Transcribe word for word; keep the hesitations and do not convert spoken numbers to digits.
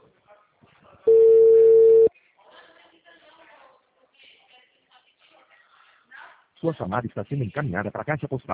Sua chamada está sendo encaminhada para a caixa postal